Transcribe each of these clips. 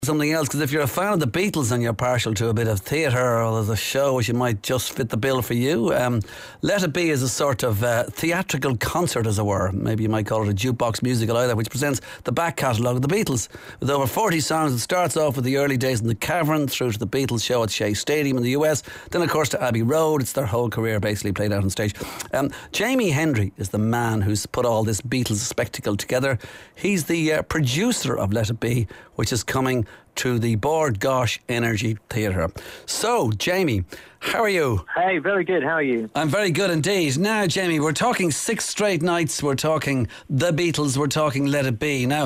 Something else, because if you're a fan of the Beatles and you're partial to a bit of theatre or there's a show which might just fit the bill for you, Let It Be is a sort of theatrical concert, as it were. Maybe you might call it a jukebox musical either, which presents the back catalogue of the Beatles. With over 40 songs, it starts off with the early days in the Cavern, through to the Beatles show at Shea Stadium in the US, then of course to Abbey Road. It's their whole career basically played out on stage. Jamie Hendry is the man who's put all this Beatles spectacle together. He's the producer of Let It Be, which is coming to the Bord Gáis Energy Theatre. So, Jamie, how are you? Hey, very good. How are you? I'm very good indeed. Now, Jamie, we're talking 6 straight nights. We're talking the Beatles. We're talking Let It Be. Now,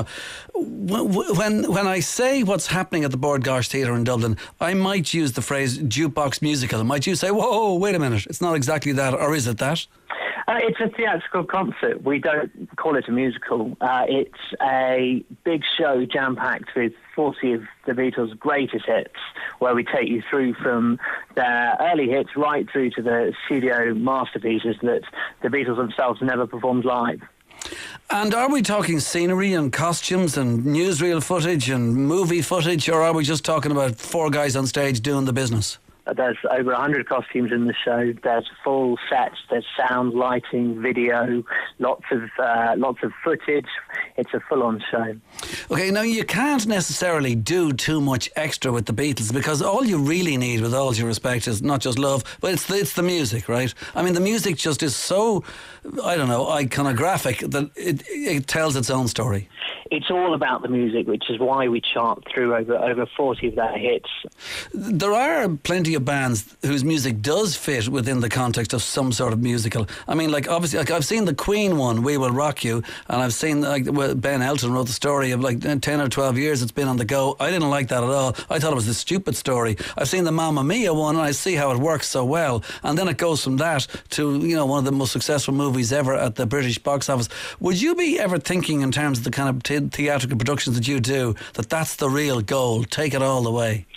when I say what's happening at the Bord Gáis Theatre in Dublin, I might use the phrase jukebox musical. Might you say, whoa, wait a minute, it's not exactly that, or is it that? It's a theatrical concert. We don't call it a musical. It's a big show jam-packed with 40 of the Beatles' greatest hits, where we take you through from their early hits right through to the studio masterpieces that the Beatles themselves never performed live. And are we talking scenery and costumes and newsreel footage and movie footage, or are we just talking about 4 guys on stage doing the business? There's over 100 costumes in the show. There's full sets. There's sound, lighting, video, lots of footage. It's a full-on show. Okay, now you can't necessarily do too much extra with the Beatles, because all you really need, with all due respect, is not just love, but it's the music, right? I mean, the music just is so, I don't know, iconographic that it tells its own story. It's all about the music, which is why we chart through over 40 of their hits. There are plenty of bands whose music does fit within the context of some sort of musical. I mean, like, obviously, like, I've seen the Queen one, We Will Rock You, and I've seen, like, Ben Elton wrote the story of like 10 or 12 years it's been on the go. I didn't like that at all. I thought it was a stupid story. I've seen the Mamma Mia one, and I see how it works so well. And then it goes from that to, you know, one of the most successful movies ever at the British box office. Would you be ever thinking, in terms of the kind of theatrical productions that you do, that that's the real goal, take it all the way?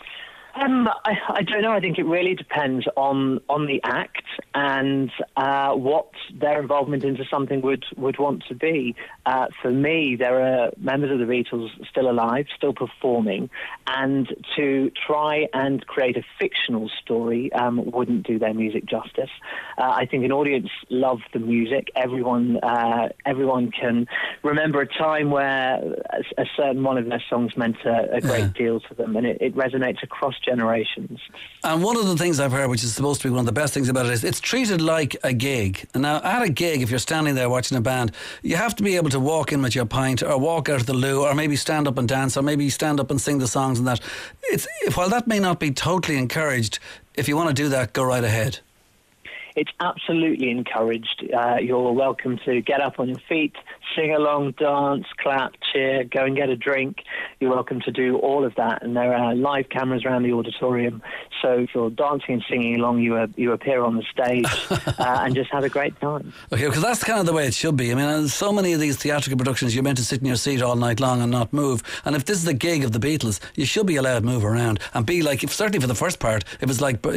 I don't know. I think it really depends on the act and what their involvement into something would want to be. For me, there are members of the Beatles still alive, still performing, and to try and create a fictional story wouldn't do their music justice. I think an audience loves the music. Everyone can remember a time where a certain one of their songs meant a great deal to them, and it resonates across generations. And one of the things I've heard, which is supposed to be one of the best things about it, is it's treated like a gig. And now, at a gig, if you're standing there watching a band, you have to be able to walk in with your pint, or walk out of the loo, or maybe stand up and dance, or maybe stand up and sing the songs and that. While that may not be totally encouraged, if you want to do that, go right ahead. It's absolutely encouraged. You're welcome to get up on your feet, sing along, dance, clap, cheer, go and get a drink. You're welcome to do all of that, and there are live cameras around the auditorium. So if you're dancing and singing along, you appear on the stage and just have a great time. Okay, because that's kind of the way it should be. I mean, so many of these theatrical productions, you're meant to sit in your seat all night long and not move. And if this is the gig of the Beatles, you should be allowed to move around and be like, certainly for the first part, if it's like,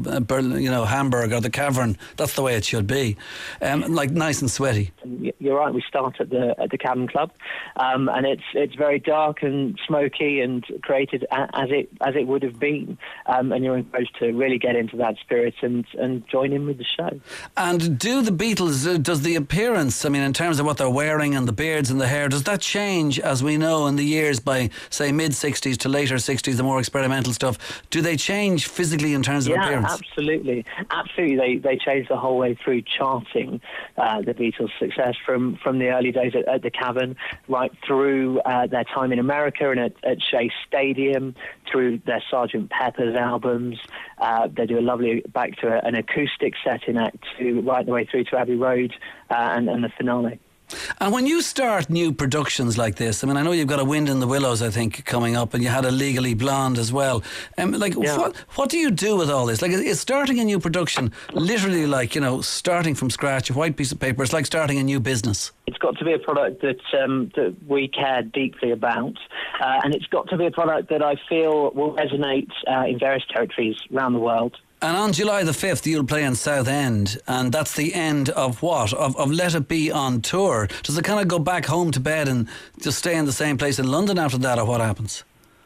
Hamburg or the Cavern, that's the way it should be, like nice and sweaty. You're right. We start at the Cavern Club, and it's very dark and smoky and created as it would have been, and you're encouraged to really get into that spirit and join in with the show. And do the Beatles, does the appearance, I mean, in terms of what they're wearing and the beards and the hair, does that change, as we know, in the years by, say, mid-60s to later 60s, the more experimental stuff? Do they change physically in terms of appearance? Yeah, absolutely. Absolutely. They changed the whole way through charting the Beatles' success from the early days at the Cavern, right through their time in America and at Shea Stadium, through their Sgt. Pepper's albums. They do a lovely back to an acoustic set in Act 2, right the way through to Abbey Road and the finale. And when you start new productions like this, I mean, I know you've got A Wind in the Willows, I think, coming up, and you had a Legally Blonde as well. What do you do with all this? Like, is starting a new production literally like, starting from scratch, a white piece of paper? It's like starting a new business. It's got to be a product that we care deeply about, and it's got to be a product that I feel will resonate in various territories around the world. And on July the 5th, you'll play in Southend, and that's the end of what? Of Let It Be on tour. Does it kind of go back home to bed and just stay in the same place in London after that, or what happens?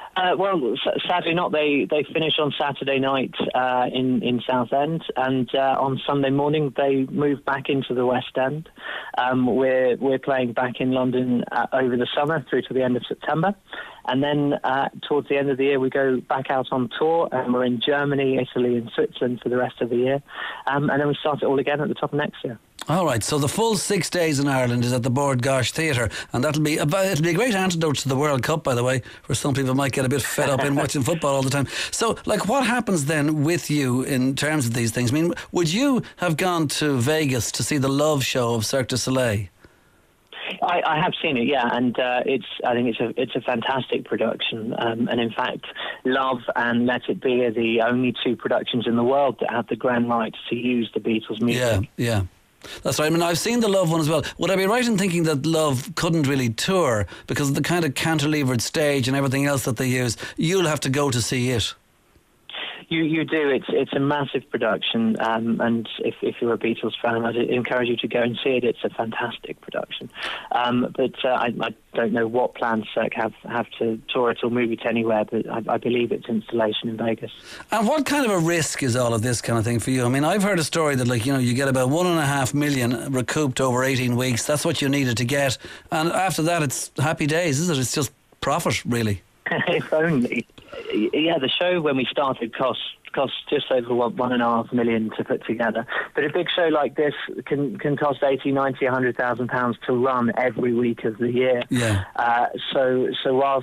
Well, sadly not. They finish on Saturday night in Southend, and on Sunday morning they move back into the West End. We're playing back in London over the summer through to the end of September, and then towards the end of the year we go back out on tour, and we're in Germany, Italy, and Switzerland for the rest of the year, and then we start it all again at the top of next year. All right, so the full 6 days in Ireland is at the Bord Gáis Theatre, and it'll be a great antidote to the World Cup, by the way, where some people might get a bit fed up in watching football all the time. So, like, what happens then with you in terms of these things? I mean, would you have gone to Vegas to see the Love show of Cirque du Soleil? I have seen it, yeah, and I think it's a fantastic production, and in fact, Love and Let It Be are the only two productions in the world that have the grand rights to use the Beatles' music. Yeah. That's right. I mean, I've seen the Love one as well. Would I be right in thinking that Love couldn't really tour because of the kind of cantilevered stage and everything else that they use? You'll have to go to see it. You do. It's a massive production, and if you're a Beatles fan, I'd encourage you to go and see it. It's a fantastic production. But I don't know what plans Cirque have to tour it or move it anywhere, but I believe it's installation in Vegas. And what kind of a risk is all of this kind of thing for you? I mean, I've heard a story that, like, you get about $1.5 million recouped over 18 weeks. That's what you needed to get. And after that, it's happy days, is it? It's just profit, really. If only. Yeah, the show when we started cost just over $1.5 million to put together. But a big show like this can cost 80, 90, £100,000 to run every week of the year. Yeah. So whilst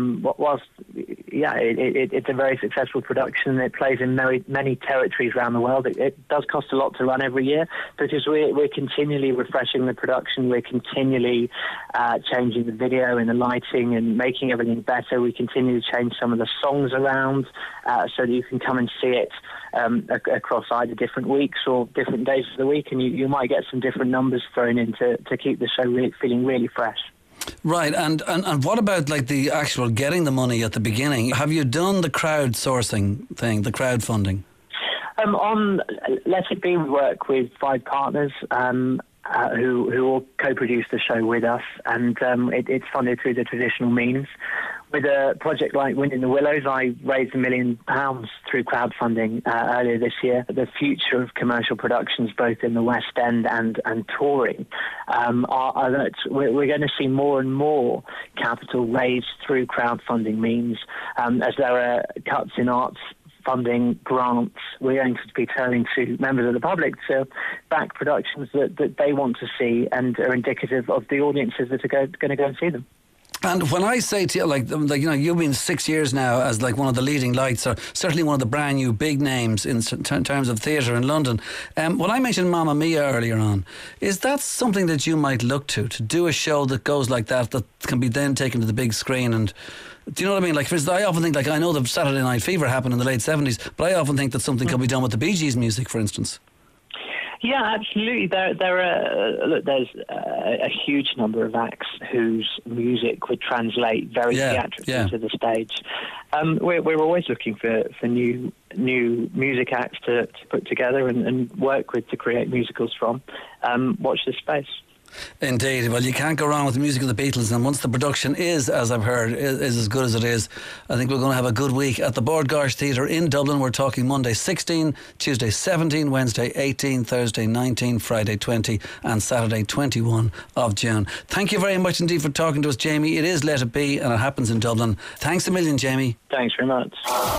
it's a very successful production. It plays in many territories around the world. It does cost a lot to run every year because we're continually refreshing the production. We're continually changing the video and the lighting and making everything better. We continue to change some of the songs around so that you can come and see it across either different weeks or different days of the week, and you might get some different numbers thrown in to keep the show feeling really fresh. Right, and what about like the actual getting the money at the beginning? Have you done the crowdsourcing thing, the crowdfunding? On Let It Be, we work with 5 partners who all co-produce the show with us, and it's funded through the traditional means. With a project like Wind in the Willows, I raised £1 million through crowdfunding earlier this year. The future of commercial productions, both in the West End and touring, are that we're going to see more and more capital raised through crowdfunding means, as there are cuts in arts funding, grants. We're going to be turning to members of the public to back productions that they want to see and are indicative of the audiences that are going to go and see them. And when I say to you, like you've been 6 years now as like one of the leading lights, or certainly one of the brand new big names in terms of theatre in London. When I mentioned Mamma Mia earlier on, is that something that you might look to do a show that goes like that can be then taken to the big screen? And do you know what I mean? Like, for instance, I often think, like, I know the Saturday Night Fever happened in the late 70s, but I often think that something could be done with the Bee Gees music, for instance. Yeah, absolutely. There's a huge number of acts whose music would translate very theatrically to the stage. We're always looking for new music acts to put together and work with to create musicals from. Watch this space. Indeed. Well, you can't go wrong with the music of the Beatles, and once the production is, as I've heard, is as good as it is, I think we're going to have a good week at the Bord Gáis Theatre in Dublin. We're talking Monday 16, Tuesday 17, Wednesday 18, Thursday 19, Friday 20 and Saturday 21 of June. Thank you very much indeed for talking to us, Jamie. It is Let It Be, and it happens in Dublin. Thanks a million, Jamie. Thanks very much.